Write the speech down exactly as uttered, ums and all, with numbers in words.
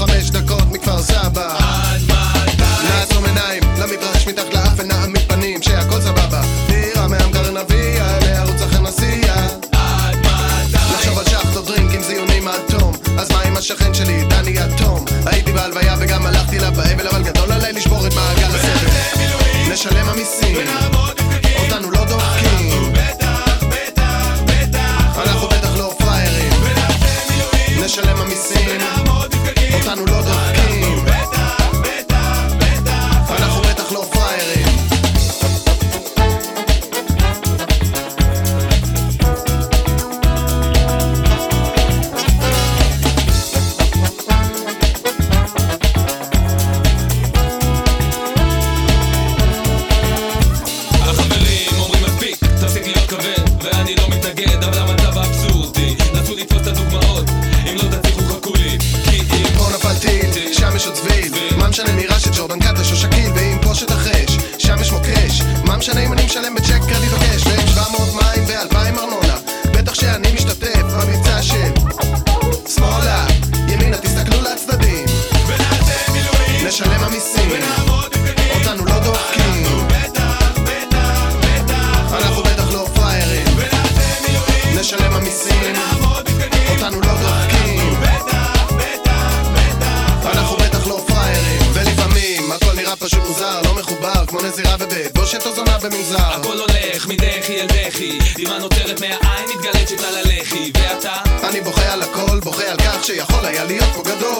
חמש דקות מכפר סבא. עד מתי? נעצום עיניים למגרש מתחת לאף ונעמיד פנים שהכל סבבה. דירה מהמגר נביא לערוץ אחר נסיע. עד מתי? לחשוב על שחטות דרינק עם זיונים עד תום. אז מה עם השכן שלי דני אטום? הייתי בהלוויה וגם הלכתי לה באבל, אבל גדול עליי לשבור את מעגל הסבל. נשלם המיסים אותנו לא דופקים. אנחנו בטח לא פריירים. נשלם המיסים אותנו לא דופקים. אנחנו בטח לא פריירים. החברים אומרים מספיק, תפסיק להיות כבד, ואני לא מתנגד, אבל המצב האבסורדי. נסו לתפוס את הדוגמאות, אם לא תצליחו חכו לי. כי אם פה נפל טיל, שם יש עוד צביל. מה משנה מירה של ג'ורדן קטש או שקיל? ואם פה שתחש, שם יש מוקש. מה משנה אם אני משלם בצ'ק קרדיט או קש? ועם שבע מאות מים ואלפיים ארנונה, בטח שאני משתתף במבצע של שמאלה, ימינה, תסתכלו לצדדים. נשלם המיסים אותנו לא דופקים. אנחנו בטח לא פריירים. נשלם המיסים אותנו לא דופקים. אנחנו בטח לא פריירים. ולפעמים הכל נראה פשוט מוזר, לא מחובר כמו נזירה ובית בושת או זונה במנזר. הכל הולך מדחי אל דחי, דימה נוצרת מהעין מתגלצת על הלחי. ואתה? אני בוכה על הכל, בוכה על כך שיכול היה להיות פה גדול.